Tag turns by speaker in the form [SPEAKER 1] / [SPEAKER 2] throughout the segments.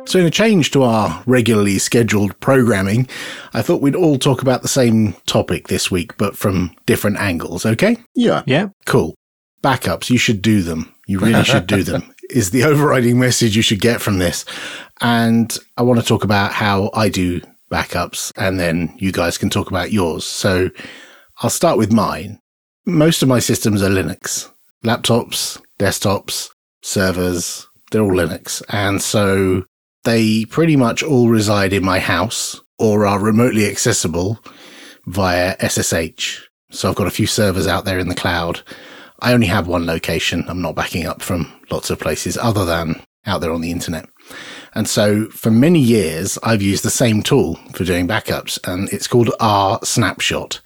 [SPEAKER 1] So in a change to our regularly scheduled programming, I thought we'd all talk about the same topic this week, but from different angles, okay?
[SPEAKER 2] Yeah.
[SPEAKER 3] Yeah.
[SPEAKER 1] Cool. Backups, you should do them. You really should do them, is the overriding message you should get from this. And I want to talk about how I do backups, and then you guys can talk about yours. So I'll start with mine. Most of my systems are Linux. Laptops, desktops, servers, they're all Linux. And so they pretty much all reside in my house or are remotely accessible via SSH. So I've got a few servers out there in the cloud. I only have one location. I'm not backing up from lots of places other than out there on the internet. And so for many years, I've used the same tool for doing backups, and it's called RSnapshot.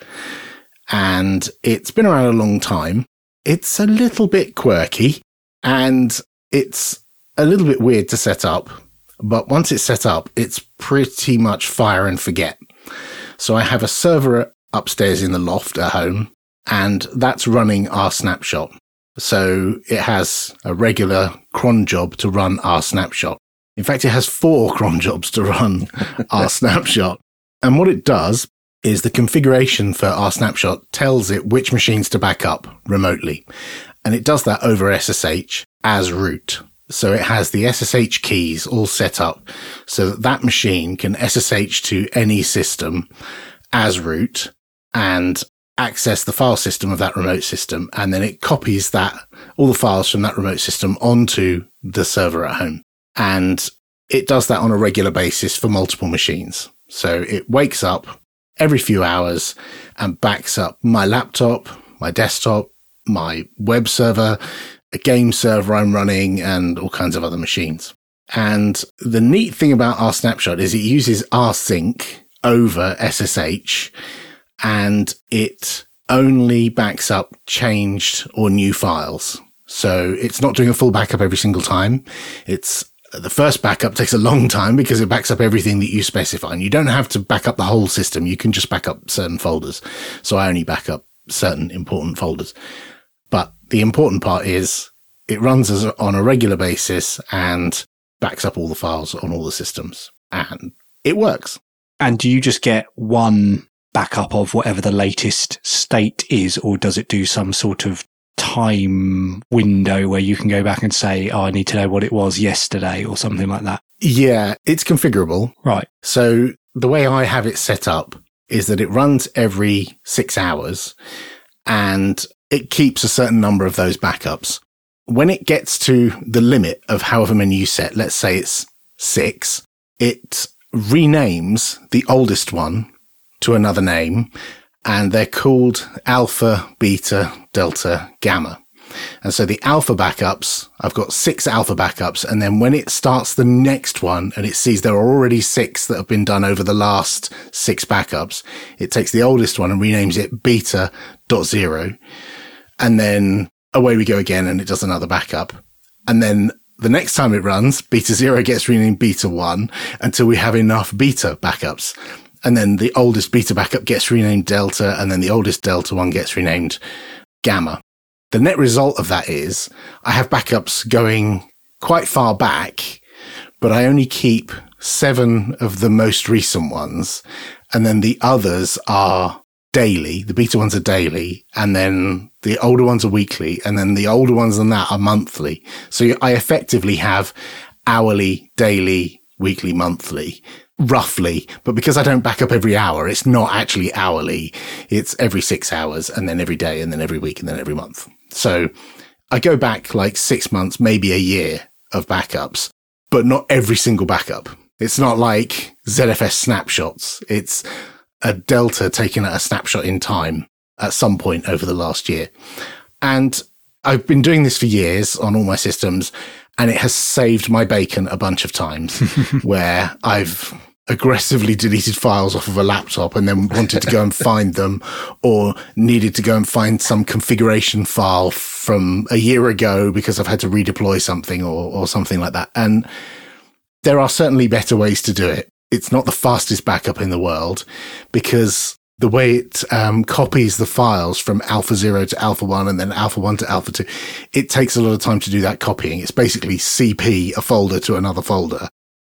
[SPEAKER 1] And it's been around a long time. It's a little bit quirky, and it's a little bit weird to set up. But once it's set up, it's pretty much fire and forget. So I have a server upstairs in the loft at home, and that's running RSnapshot. So it has a regular cron job to run RSnapshot. In fact, it has 4 cron jobs to run RSnapshot. And what it does is the configuration for RSnapshot tells it which machines to back up remotely. And it does that over SSH as root. So it has the SSH keys all set up so that that machine can SSH to any system as root and access the file system of that remote system. And then it copies that, all the files from that remote system onto the server at home. And it does that on a regular basis for multiple machines. So it wakes up every few hours and backs up my laptop, my desktop, my web server, a game server I'm running, and all kinds of other machines. And the neat thing about RSnapshot is it uses rsync over SSH, and it only backs up changed or new files. So it's not doing a full backup every single time. The first backup takes a long time because it backs up everything that you specify. And you don't have to back up the whole system. You can just back up certain folders. So I only back up certain important folders. But the important part is it runs on a regular basis and backs up all the files on all the systems. And it works.
[SPEAKER 3] And do you just get one backup of whatever the latest state is, or does it do some sort of time window where you can go back and say, I need to know what it was yesterday or something like that?
[SPEAKER 1] Yeah, it's configurable.
[SPEAKER 3] Right.
[SPEAKER 1] So the way I have it set up is that it runs every 6 hours and it keeps a certain number of those backups. When it gets to the limit of however many you set, let's say it's 6, it renames the oldest one to another name, and they're called alpha, beta, delta, gamma. And so the alpha backups, I've got 6 alpha backups, and then when it starts the next one and it sees there are already 6 that have been done over the last 6 backups, it takes the oldest one and renames it beta.0. And then away we go again, and it does another backup. And then the next time it runs, beta 0 gets renamed beta 1 until we have enough beta backups. And then the oldest beta backup gets renamed delta, and then the oldest delta one gets renamed gamma. The net result of that is I have backups going quite far back, but I only keep 7 of the most recent ones. And then the others are daily. The beta ones are daily, and then the older ones are weekly, and then the older ones than that are monthly. So I effectively have hourly, daily, weekly, monthly, roughly. But because I don't back up every hour, it's not actually hourly. It's every 6 hours, and then every day, and then every week, and then every month. So I go back like 6 months, maybe a year of backups, but not every single backup. It's not like ZFS snapshots. It's a delta taken at a snapshot in time at some point over the last year. And I've been doing this for years on all my systems, and it has saved my bacon a bunch of times where I've aggressively deleted files off of a laptop and then wanted to go and find them, or needed to go and find some configuration file from a year ago because I've had to redeploy something or something like that. And there are certainly better ways to do it. It's not the fastest backup in the world because the way it copies the files from alpha 0 to alpha 1 and then alpha 1 to alpha 2, it takes a lot of time to do that copying. It's basically CP a folder to another folder.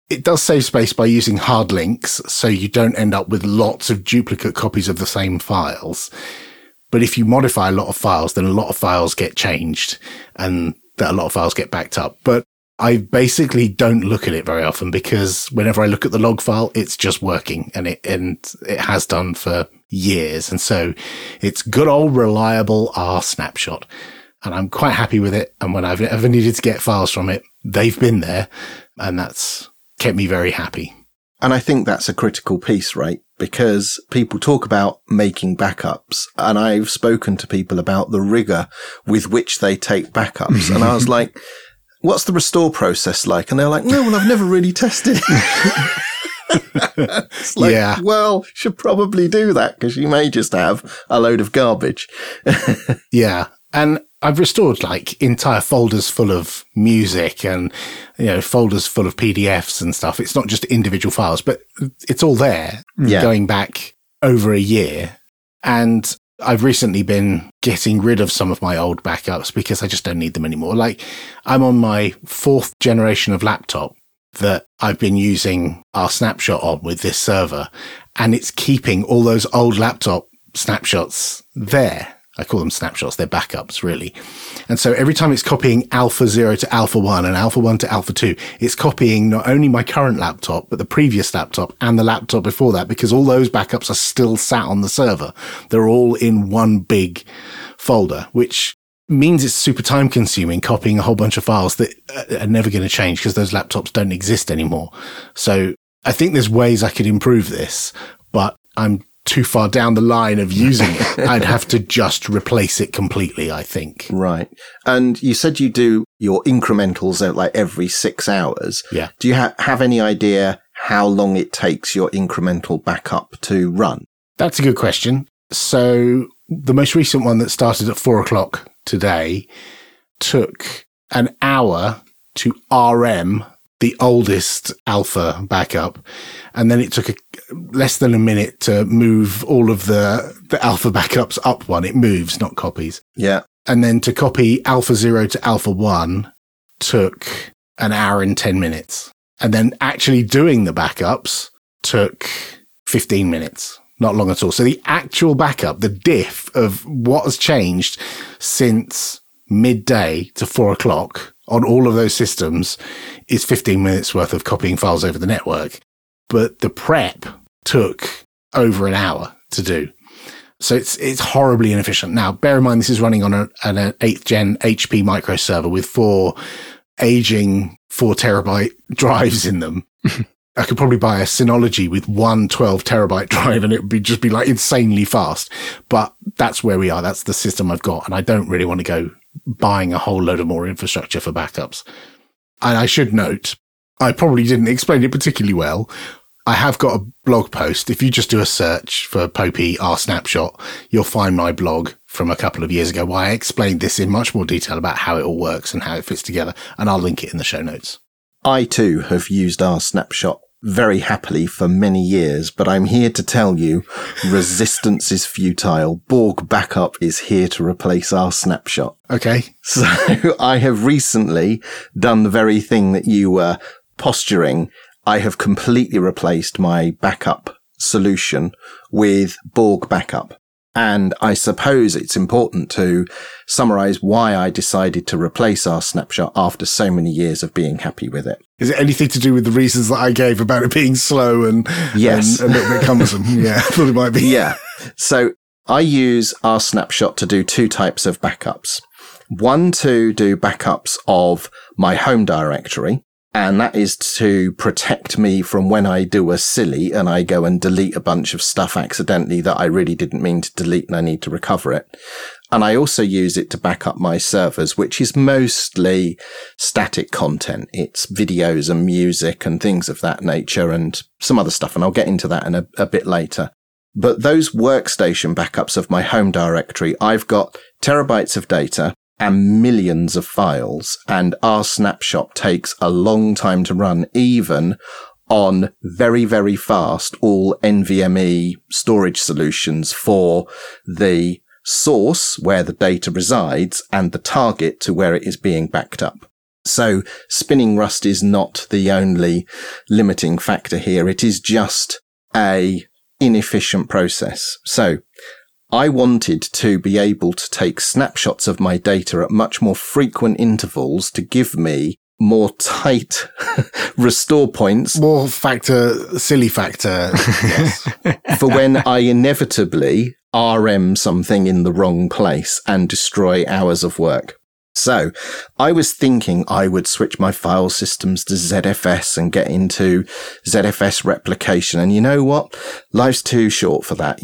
[SPEAKER 1] It does save space by using hard links, so you don't end up with lots of duplicate copies of the same files. But if you modify a lot of files, then a lot of files get changed and a lot of files get backed up. But I basically don't look at it very often because whenever I look at the log file, it's just working and it has done for years. And so it's good old reliable RSnapshot. And I'm quite happy with it. And when I've ever needed to get files from it, they've been there, and that's kept me very happy.
[SPEAKER 2] And I think that's a critical piece, right? Because people talk about making backups, and I've spoken to people about the rigor with which they take backups. And I was like, what's the restore process like? And they're like, no, well, I've never really tested it. It's like,
[SPEAKER 1] yeah.
[SPEAKER 2] Well, should probably do that because you may just have a load of garbage.
[SPEAKER 1] Yeah. And I've restored like entire folders full of music and, folders full of PDFs and stuff. It's not just individual files, but it's all there going back over a year. And I've recently been getting rid of some of my old backups because I just don't need them anymore. Like I'm on my 4th generation of laptop that I've been using RSnapshot on with this server, and it's keeping all those old laptop snapshots there. I call them snapshots. They're backups, really. And so every time it's copying Alpha 0 to Alpha 1 and Alpha 1 to Alpha 2, it's copying not only my current laptop, but the previous laptop and the laptop before that, because all those backups are still sat on the server. They're all in one big folder, which means it's super time consuming copying a whole bunch of files that are never going to change because those laptops don't exist anymore. So I think there's ways I could improve this, but I'm too far down the line of using it. I'd have to just replace it completely, I think.
[SPEAKER 2] Right. And you said you do your incrementals at like every 6 hours.
[SPEAKER 1] Yeah.
[SPEAKER 2] Do you have any idea how long it takes your incremental backup to run?
[SPEAKER 1] That's a good question. So the most recent one that started at 4:00 today took an hour to RM the oldest alpha backup. And then it took less than a minute to move all of the alpha backups up one. It moves, not copies.
[SPEAKER 2] Yeah.
[SPEAKER 1] And then to copy Alpha 0 to Alpha 1 took an hour and 10 minutes. And then actually doing the backups took 15 minutes. Not long at all. So the actual backup, the diff of what has changed since midday to 4:00 on all of those systems is 15 minutes worth of copying files over the network. But the prep took over an hour to do. So it's horribly inefficient. Now, bear in mind, this is running on an 8th gen HP micro server with 4 aging 4 terabyte drives in them. I could probably buy a Synology with 1 12 terabyte drive and it would just be like insanely fast. But that's where we are. That's the system I've got. And I don't really want to go buying a whole load of more infrastructure for backups. And I should note, I probably didn't explain it particularly well. I have got a blog post. If you just do a search for Popey RSnapshot, you'll find my blog from a couple of years ago where I explained this in much more detail about how it all works and how it fits together. And I'll link it in the show notes.
[SPEAKER 2] I too have used RSnapshot very happily for many years, but I'm here to tell you resistance is futile. Borg Backup is here to replace RSnapshot.
[SPEAKER 1] Okay.
[SPEAKER 2] So I have recently done the very thing that you were posturing. I have completely replaced my backup solution with Borg Backup. And I suppose it's important to summarize why I decided to replace RSnapshot after so many years of being happy with it.
[SPEAKER 1] Is it anything to do with the reasons that I gave about it being slow and,
[SPEAKER 2] yes,
[SPEAKER 1] and a little bit cumbersome? Yeah, I thought it might be.
[SPEAKER 2] Yeah. So I use RSnapshot to do 2 types of backups. One to do backups of my home directory. And that is to protect me from when I do a silly and I go and delete a bunch of stuff accidentally that I really didn't mean to delete and I need to recover it. And I also use it to back up my servers, which is mostly static content. It's videos and music and things of that nature and some other stuff. And I'll get into that in a bit later. But those workstation backups of my home directory, I've got terabytes of data and millions of files, and RSnapshot takes a long time to run, even on very, very fast all NVMe storage solutions for the source where the data resides and the target to where it is being backed up. So spinning rust is not the only limiting factor here. It is just a inefficient process. So I wanted to be able to take snapshots of my data at much more frequent intervals to give me more tight restore points.
[SPEAKER 1] More silly factor. Yes.
[SPEAKER 2] For when I inevitably RM something in the wrong place and destroy hours of work. So I was thinking I would switch my file systems to ZFS and get into ZFS replication. And you know what? Life's too short for that,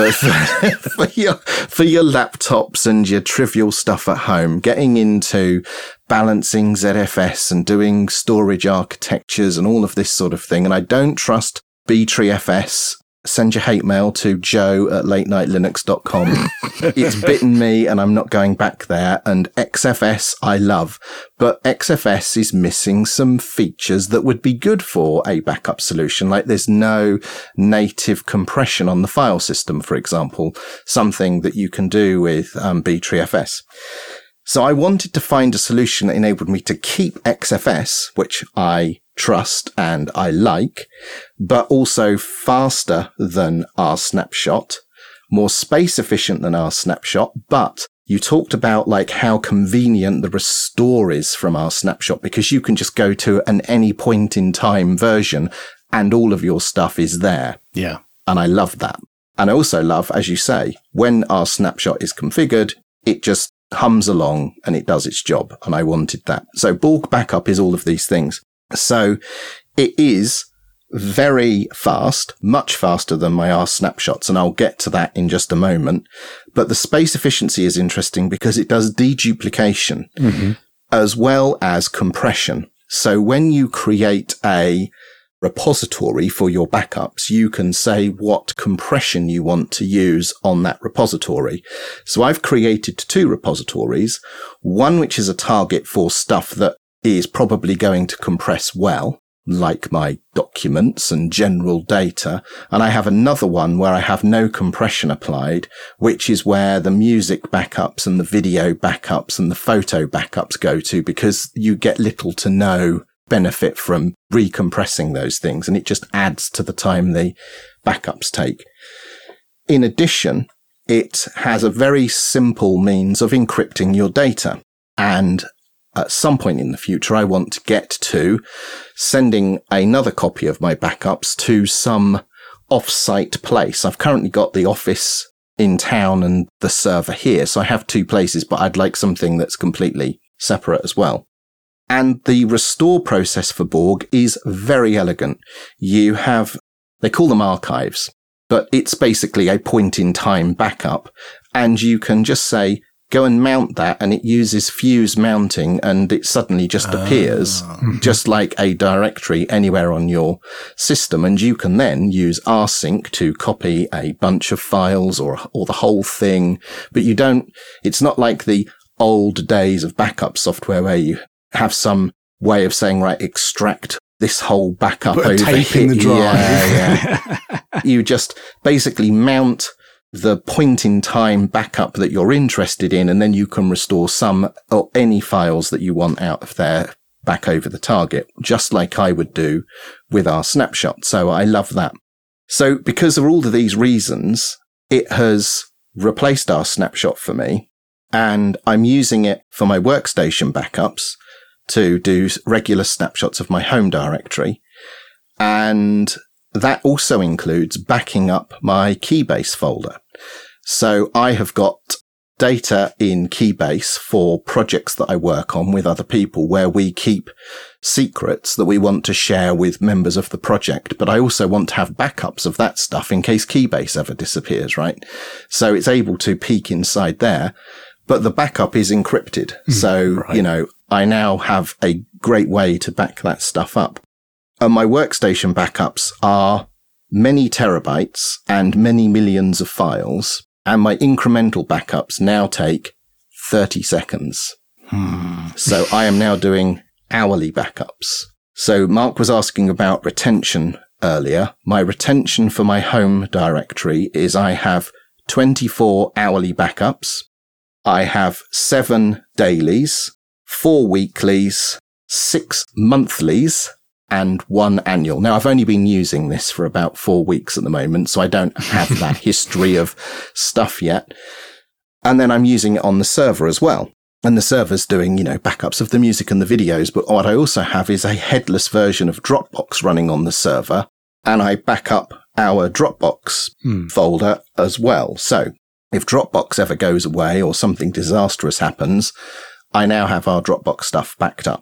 [SPEAKER 2] for your laptops and your trivial stuff at home. Getting into balancing ZFS and doing storage architectures and all of this sort of thing. And I don't trust B3FS. Send your hate mail to joe@latenightlinux.com. It's bitten me and I'm not going back there. And XFS I love, but XFS is missing some features that would be good for a backup solution. Like there's no native compression on the file system, for example, something that you can do with B3FS. So I wanted to find a solution that enabled me to keep XFS, which I trust and I like, but also faster than RSnapshot, more space efficient than RSnapshot. But you talked about like how convenient the restore is from RSnapshot, because you can just go to an any point in time version and all of your stuff is there.
[SPEAKER 1] Yeah.
[SPEAKER 2] And I love that. And I also love, as you say, when RSnapshot is configured, it just hums along and it does its job. And I wanted that. So Borg Backup is all of these things. So it is very fast, much faster than my RSnapshots, and I'll get to that in just a moment. But the space efficiency is interesting because it does deduplication as well as compression. So when you create a repository for your backups, you can say what compression you want to use on that repository. So I've created 2 repositories, one which is a target for stuff that is probably going to compress well, like my documents and general data. And I have another one where I have no compression applied, which is where the music backups and the video backups and the photo backups go to, because you get little to no benefit from recompressing those things. And it just adds to the time the backups take. In addition, it has a very simple means of encrypting your data. And at some point in the future, I want to get to sending another copy of my backups to some off-site place. I've currently got the office in town and the server here, so I have 2 places, but I'd like something that's completely separate as well. And the restore process for Borg is very elegant. They call them archives, but it's basically a point-in-time backup, and you can just say, go and mount that, and it uses fuse mounting, and it suddenly just appears just like a directory anywhere on your system. And you can then use rsync to copy a bunch of files or the whole thing. But it's not like the old days of backup software where you have some way of saying, right, extract this whole backup
[SPEAKER 1] Put a
[SPEAKER 2] over
[SPEAKER 1] tape
[SPEAKER 2] here.
[SPEAKER 1] in the drive.
[SPEAKER 2] Yeah. You just basically mount the point-in-time backup that you're interested in, and then you can restore some or any files that you want out of there back over the target, just like I would do with RSnapshot. So I love that. So because of all of these reasons, it has replaced RSnapshot for me, and I'm using it for my workstation backups to do regular snapshots of my home directory. And that also includes backing up my Keybase folder. So I have got data in Keybase for projects that I work on with other people where we keep secrets that we want to share with members of the project. But I also want to have backups of that stuff in case Keybase ever disappears, right? So it's able to peek inside there, but the backup is encrypted. So, right. I now have a great way to back that stuff up. And my workstation backups are many terabytes and many millions of files. And my incremental backups now take 30 seconds. So I am now doing hourly backups. So Mark was asking about retention earlier. My retention for my home directory is I have 24 hourly backups. I have 7 dailies, 4 weeklies, 6 monthlies and 1 annual. Now, I've only been using this for about 4 weeks at the moment, so I don't have that history of stuff yet. And then I'm using it on the server as well. And the server's doing, backups of the music and the videos. But what I also have is a headless version of Dropbox running on the server. And I back up our Dropbox folder as well. So if Dropbox ever goes away or something disastrous happens, I now have our Dropbox stuff backed up.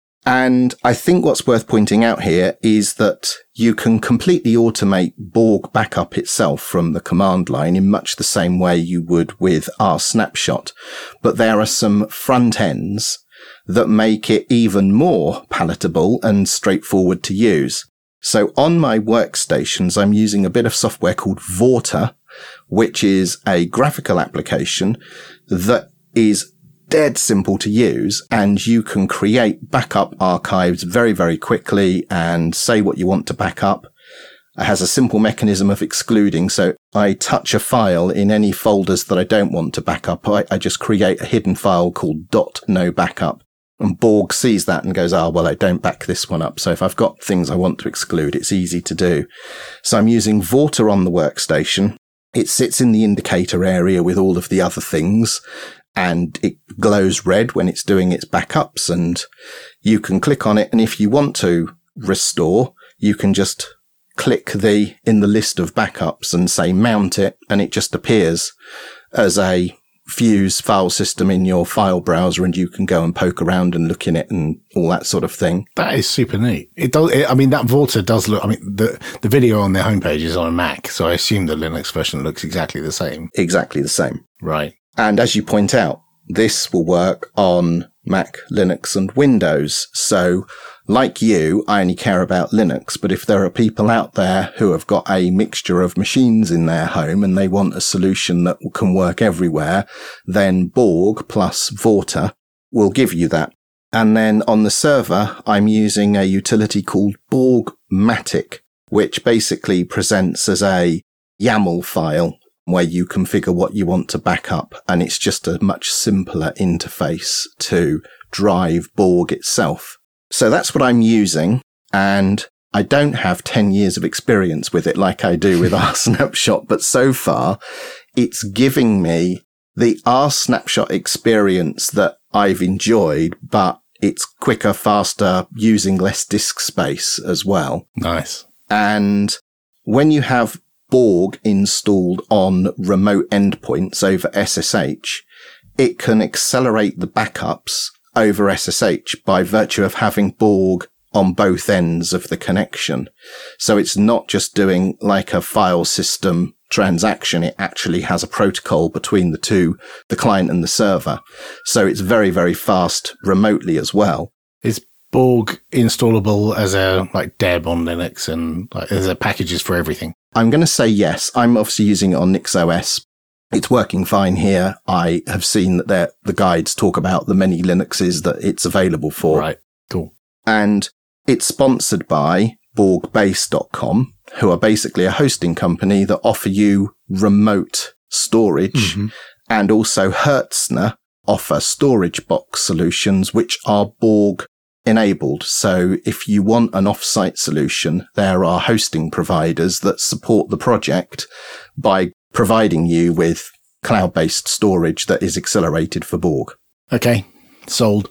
[SPEAKER 2] And I think what's worth pointing out here is that you can completely automate Borg backup itself from the command line in much the same way you would with RSnapshot. But there are some front ends that make it even more palatable and straightforward to use. So on my workstations, I'm using a bit of software called Vorta, which is a graphical application that is dead simple to use, and you can create backup archives very, very quickly and say what you want to back up. It has a simple mechanism of excluding. So I touch a file in any folders that I don't want to back up. I just create a hidden file called .nobackup, and Borg sees that and goes, well, I don't back this one up. So if I've got things I want to exclude, it's easy to do. So I'm using Vorta on the workstation. It sits in the indicator area with all of the other things, and it glows red when it's doing its backups, and you can click on it. And if you want to restore, you can just click in the list of backups and say mount it, and it just appears as a Fuse file system in your file browser, and you can go and poke around and look in it and all that sort of thing.
[SPEAKER 1] That is super neat. It does. That Vorta does look. The video on their homepage is on a Mac, so I assume the Linux version looks exactly the same.
[SPEAKER 2] Exactly the same.
[SPEAKER 1] Right.
[SPEAKER 2] And as you point out, this will work on Mac, Linux, and Windows. So, like you, I only care about Linux, but if there are people out there who have got a mixture of machines in their home and they want a solution that can work everywhere, then Borg plus Vorta will give you that. And then on the server, I'm using a utility called Borgmatic, which basically presents as a YAML file where you configure what you want to back up. And it's just a much simpler interface to drive Borg itself. So that's what I'm using. And I don't have 10 years of experience with it like I do with RSnapshot, but so far it's giving me the RSnapshot experience that I've enjoyed, but it's quicker, faster, using less disk space as well.
[SPEAKER 1] Nice.
[SPEAKER 2] And when you have Borg installed on remote endpoints over SSH, it can accelerate the backups over SSH by virtue of having Borg on both ends of the connection. So it's not just doing like a file system transaction. It actually has a protocol between the two, the client and the server. So it's very, very fast remotely as well.
[SPEAKER 1] Is Borg installable as a deb on Linux, and as a packages for everything?
[SPEAKER 2] I'm going to say yes. I'm obviously using it on NixOS. It's working fine here. I have seen that the guides talk about the many Linuxes that it's available for.
[SPEAKER 1] Right. Cool.
[SPEAKER 2] And it's sponsored by BorgBase.com, who are basically a hosting company that offer you remote storage, and also Hetzner offer storage box solutions, which are Borg enabled. So if you want an off-site solution, there are hosting providers that support the project by providing you with cloud-based storage that is accelerated for Borg.
[SPEAKER 1] Okay, sold.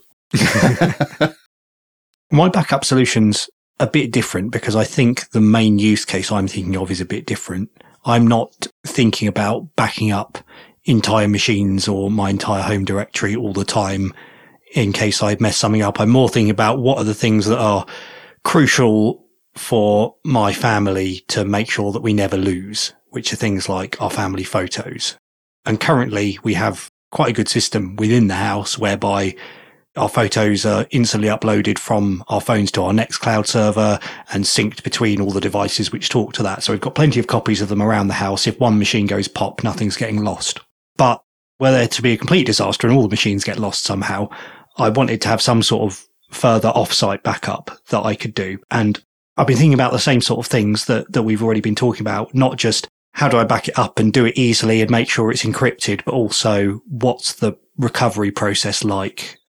[SPEAKER 3] My backup solution's a bit different because I think the main use case I'm thinking of is a bit different. I'm not thinking about backing up entire machines or my entire home directory all the time in case I mess something up. I'm more thinking about what are the things that are crucial for my family to make sure that we never lose, which are things like our family photos. And currently we have quite a good system within the house whereby our photos are instantly uploaded from our phones to our Nextcloud server and synced between all the devices which talk to that. So we've got plenty of copies of them around the house. If one machine goes pop, nothing's getting lost. But were there to be a complete disaster and all the machines get lost somehow, I wanted to have some sort of further offsite backup that I could do. And I've been thinking about the same sort of things that we've already been talking about, not just how do I back it up and do it easily and make sure it's encrypted, but also what's the recovery process like?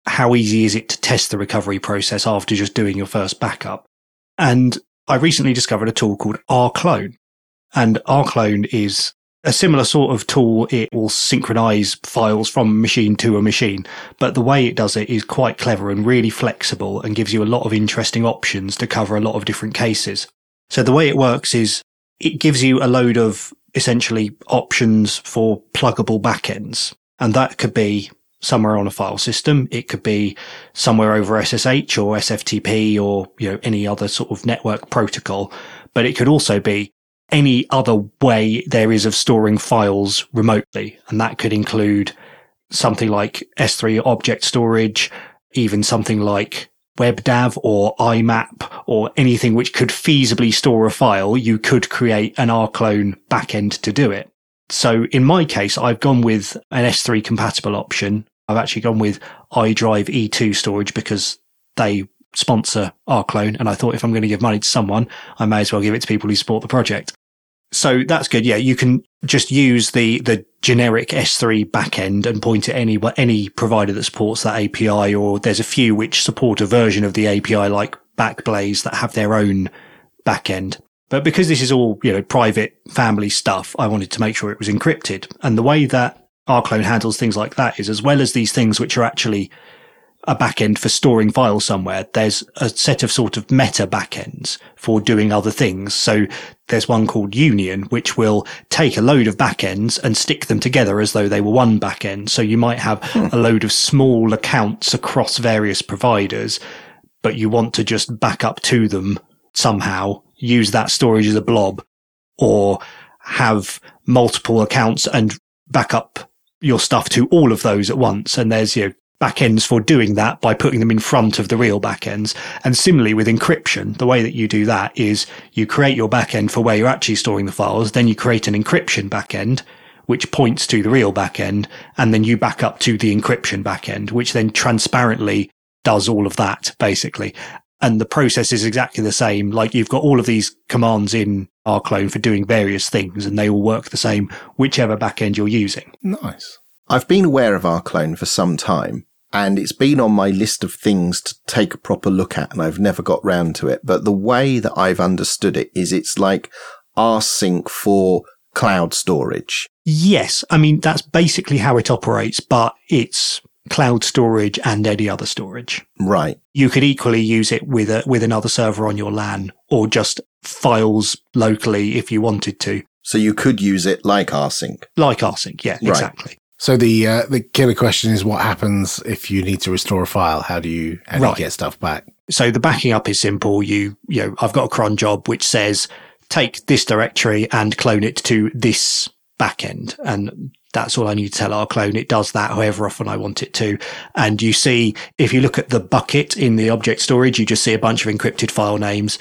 [SPEAKER 3] how easy is it to test the recovery process after just doing your first backup? And I recently discovered a tool called rclone. And rclone is a similar sort of tool. It will synchronize files from machine to a machine, but the way it does it is quite clever and really flexible and gives you a lot of interesting options to cover a lot of different cases. So the way it works is it gives you a load of essentially options for pluggable backends. And that could be somewhere on a file system. It could be somewhere over SSH or SFTP or, any other sort of network protocol. But it could also be any other way there is of storing files remotely. And that could include something like S3 object storage, even something like WebDAV or IMAP or anything which could feasibly store a file. You could create an rclone backend to do it. So in my case, I've gone with an S3 compatible option. I've actually gone with iDrive E2 storage because they sponsor rclone. And I thought if I'm going to give money to someone, I may as well give it to people who support the project. So that's good. Yeah, you can just use the generic S3 backend and point at any provider that supports that API, or there's a few which support a version of the API like Backblaze that have their own backend. But because this is all, private family stuff, I wanted to make sure it was encrypted. And the way that rclone handles things like that is, as well as these things which are actually a backend for storing files somewhere, there's a set of sort of meta backends for doing other things. So there's one called Union, which will take a load of backends and stick them together as though they were one backend. So you might have a load of small accounts across various providers, but you want to just back up to them somehow, use that storage as a blob, or have multiple accounts and back up your stuff to all of those at once. And there's, backends for doing that by putting them in front of the real backends. And similarly with encryption, the way that you do that is you create your backend for where you're actually storing the files. Then you create an encryption backend, which points to the real backend. And then you back up to the encryption backend, which then transparently does all of that basically. And the process is exactly the same. Like you've got all of these commands in rclone for doing various things, and they all work the same, whichever backend you're using.
[SPEAKER 1] Nice.
[SPEAKER 2] I've been aware of rclone for some time, and it's been on my list of things to take a proper look at, and I've never got round to it. But the way that I've understood it is it's like rsync for cloud storage.
[SPEAKER 3] Yes. I mean, that's basically how it operates, but it's cloud storage and any other storage.
[SPEAKER 2] Right.
[SPEAKER 3] You could equally use it with another server on your LAN, or just files locally if you wanted to.
[SPEAKER 2] So you could use it like rsync.
[SPEAKER 3] Like rsync, yeah, exactly.
[SPEAKER 1] Right. So the killer question is, what happens if you need to restore a file? How do you get stuff back?
[SPEAKER 3] So the backing up is simple. I've got a cron job which says take this directory and clone it to this backend, and that's all I need to tell rclone. It does that however often I want it to. And you see, if you look at the bucket in the object storage, you just see a bunch of encrypted file names.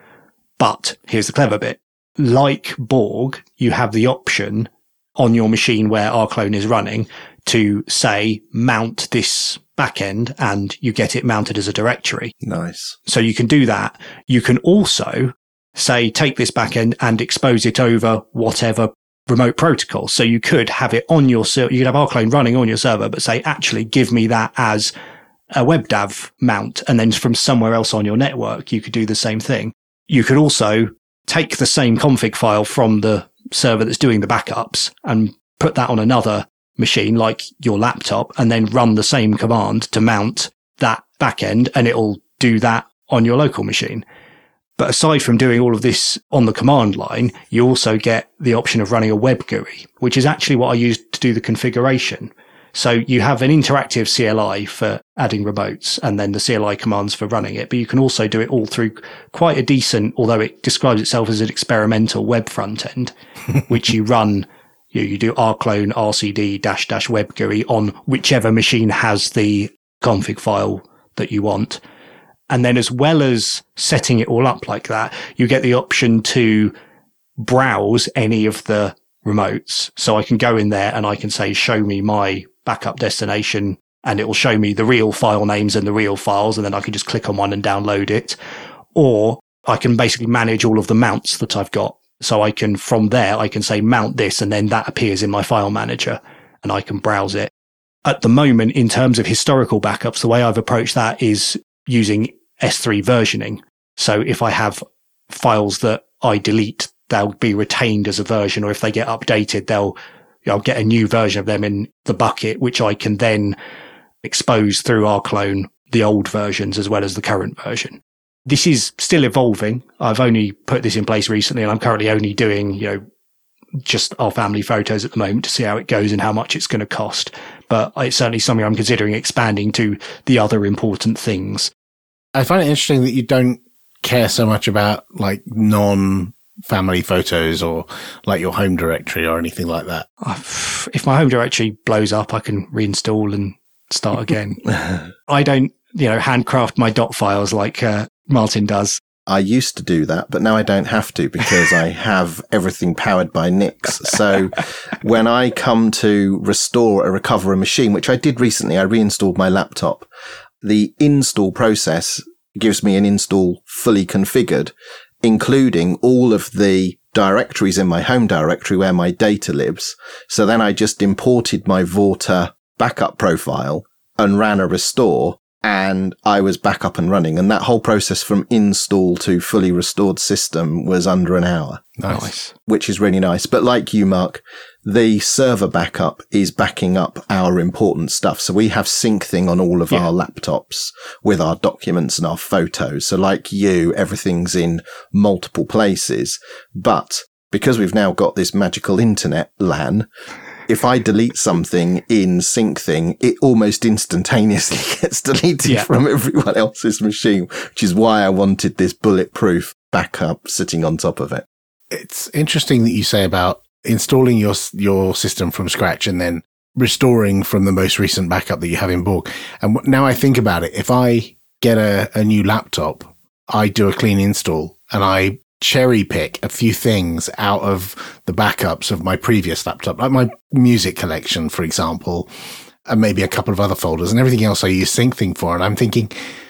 [SPEAKER 3] But here's the clever bit. Like Borg, you have the option on your machine where rclone is running to say mount this backend, and you get it mounted as a directory.
[SPEAKER 2] Nice.
[SPEAKER 3] So you can do that. You can also say take this backend and expose it over whatever remote protocol. So you could have it on your server. You could have rclone running on your server, but say actually give me that as a WebDAV mount, and then from somewhere else on your network you could do the same thing. You could also take the same config file from the server that's doing the backups and put that on another machine like your laptop, and then run the same command to mount that backend, and it'll do that on your local machine. But aside from doing all of this on the command line, you also get the option of running a web GUI, which is actually what I used to do the configuration. So you have an interactive CLI for adding remotes, and then the CLI commands for running it. But you can also do it all through quite a decent, although it describes itself as an experimental web front end, which you run. You do rclone rcd -- web GUI on whichever machine has the config file that you want. And then as well as setting it all up like that, you get the option to browse any of the remotes. So I can go in there and I can say, show me my backup destination, and it will show me the real file names and the real files. And then I can just click on one and download it. Or I can basically manage all of the mounts that I've got. So I can, from there, I can say mount this, and then that appears in my file manager and I can browse it. At the moment, in terms of historical backups, the way I've approached that is using S3 versioning. So if I have files that I delete, they'll be retained as a version, or if they get updated, I'll get a new version of them in the bucket, which I can then expose through rclone the old versions as well as the current version. This is still evolving. I've only put this in place recently, and I'm currently only doing, just our family photos at the moment to see how it goes and how much it's going to cost. But it's certainly something I'm considering expanding to the other important things.
[SPEAKER 1] I find it interesting that you don't care so much about like non-family photos or like your home directory or anything like that.
[SPEAKER 3] If my home directory blows up, I can reinstall and start again. I don't, handcraft my dot files like Martin does.
[SPEAKER 2] I used to do that, but now I don't have to because I have everything powered by Nix. So when I come to restore or recover a machine, which I did recently, I reinstalled my laptop. The install process gives me an install fully configured, including all of the directories in my home directory where my data lives. So then I just imported my Vorta backup profile and ran a restore, and I was back up and running. And that whole process from install to fully restored system was under an hour.
[SPEAKER 1] Nice.
[SPEAKER 2] Which is really nice. But like you, Mark, the server backup is backing up our important stuff. So we have Syncthing on all of our laptops with our documents and our photos. So like you, everything's in multiple places. But because we've now got this magical internet LAN, if I delete something in Syncthing, it almost instantaneously gets deleted from everyone else's machine, which is why I wanted this bulletproof backup sitting on top of it.
[SPEAKER 1] It's interesting that you say about installing your system from scratch and then restoring from the most recent backup that you have in Borg. And now I think about it, if I get a new laptop, I do a clean install and I cherry pick a few things out of the backups of my previous laptop, like my music collection, for example, and maybe a couple of other folders, and everything else I use Syncthing for. And I'm thinking,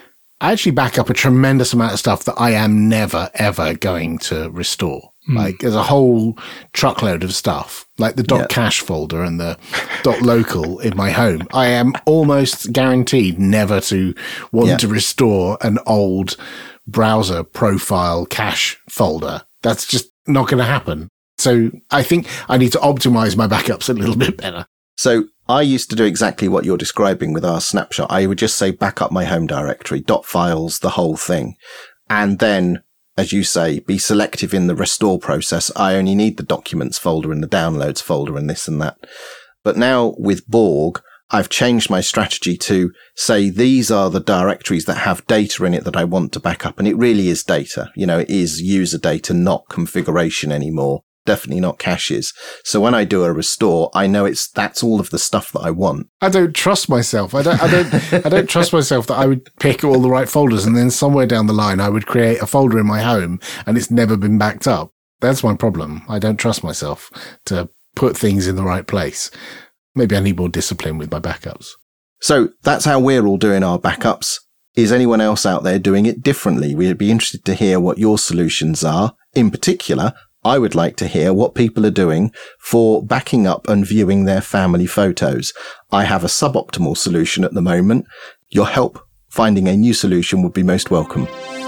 [SPEAKER 1] I actually back up a tremendous amount of stuff that I am never, ever going to restore. Like there's a whole truckload of stuff, like the .cache folder and the .local in my home. I am almost guaranteed never to want to restore an old browser profile cache folder. That's just not going to happen. So I think I need to optimize my backups a little bit better.
[SPEAKER 2] So I used to do exactly what you're describing with our snapshot. I would just say back up my home directory, .files, the whole thing. And then, as you say, be selective in the restore process. I only need the documents folder and the downloads folder and this and that. But now with Borg, I've changed my strategy to say these are the directories that have data in it that I want to back up. And it really is data. It is user data, not configuration anymore. Definitely not caches. So when I do a restore, I know that's all of the stuff that I want.
[SPEAKER 1] I don't trust myself. I don't trust myself that I would pick all the right folders and then somewhere down the line I would create a folder in my home and it's never been backed up. That's my problem. I don't trust myself to put things in the right place. Maybe I need more discipline with my backups.
[SPEAKER 2] So that's how we're all doing our backups. Is anyone else out there doing it differently? We'd be interested to hear what your solutions are. In particular, I would like to hear what people are doing for backing up and viewing their family photos. I have a suboptimal solution at the moment. Your help finding a new solution would be most welcome.